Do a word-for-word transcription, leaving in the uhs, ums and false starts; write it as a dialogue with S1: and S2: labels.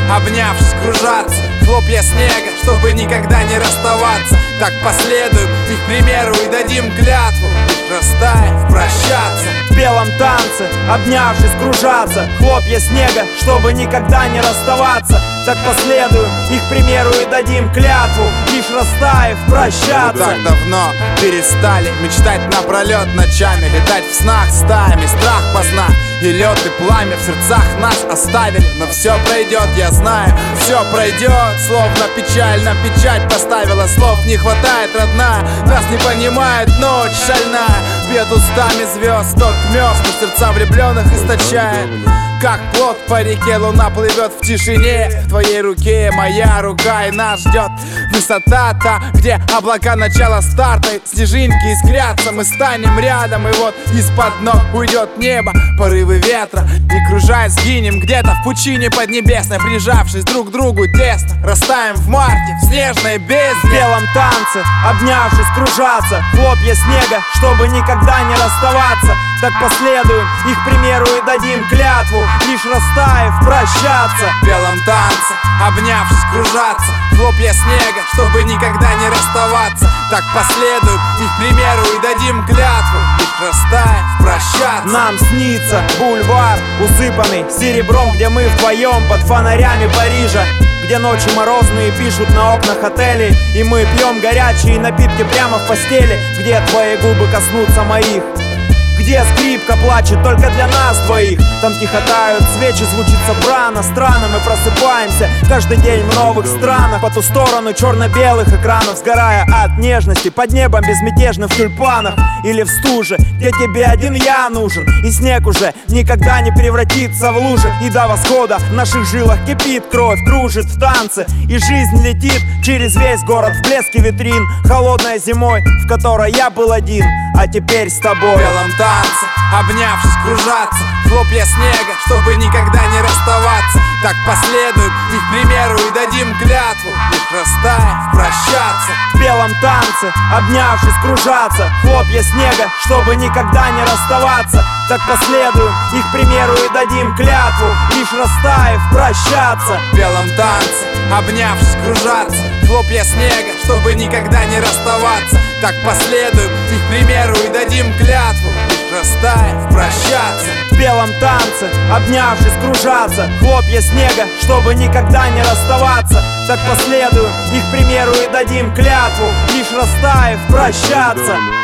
S1: обнявшись, кружатся хлопья снега, чтобы никогда не расставаться. Так последуем их примеру и дадим клятву, лишь растаяв, прощаться.
S2: В белом танце, обнявшись, кружатся хлопья снега, чтобы никогда не расставаться. Так последуем их примеру и дадим клятву, лишь растаяв, прощаться.
S1: Мы так давно перестали мечтать напролет ночами, летать в снах стаями, страх познав. И лед, и пламя в сердцах нас оставили. Но все пройдет, я знаю, все пройдет. Словно печаль на печать поставила. Слов не хватает, родная, нас не понимает ночь шальная. Бьет устами звезд, тот мёс, но сердца влюбленных источает. Как плот по реке, луна плывет в тишине. В твоей руке моя рука, и нас ждет высота та, где облака начала старта. Снежинки искрятся, мы станем рядом. И вот из-под ног уйдет небо, порывы ветра. И кружая сгинем где-то в пучине поднебесной, прижавшись друг к другу тесно, растаем в марте в снежной бездне.
S2: В белом танце, обнявшись, кружатся хлопья снега, чтобы никогда не расставаться. Так последуем их примеру и дадим клятву, лишь растаяв, прощаться.
S1: В белом танце, обнявшись, кружатся хлопья снега, чтобы никогда не расставаться. Так последуем их примеру и дадим клятву, лишь растаяв, прощаться.
S2: Нам снится бульвар, усыпанный серебром, где мы вдвоем под фонарями Парижа, где ночи морозные пишут на окнах отелей, и мы пьем горячие напитки прямо в постели, где твои губы коснутся моих, где скрипка плачет только для нас двоих. Там тихо тают свечи, звучит сопрано. Странно, мы просыпаемся каждый день в новых странах, по ту сторону черно-белых экранов, сгорая от нежности под небом безмятежным в тюльпанах. Или в стуже, где тебе один я нужен, и снег уже никогда не превратится в лужи. И до восхода в наших жилах кипит кровь, кружит в танце, и жизнь летит через весь город в блеске витрин. Холодной зимой, в которой я был один, а теперь с тобой.
S1: В белом танце, обнявшись, кружатся хлопья снега, чтобы никогда не расставаться. Так последуем их примеру и дадим клятву, лишь растаяв, прощаться.
S2: В белом танце, обнявшись, кружатся хлопья снега, чтобы никогда не расставаться. Так последуем их примеру и дадим клятву, лишь растаяв, прощаться.
S1: В белом танце, обнявшись, кружатся хлопья снега, чтобы никогда не расставаться. Так последуем их примеру и дадим клятву, лишь растаяв, прощаться.
S2: В белом танце, обнявшись, кружатся хлопья снега, чтобы никогда не расставаться. Так последуем их примеру и дадим клятву, лишь растаяв, прощаться.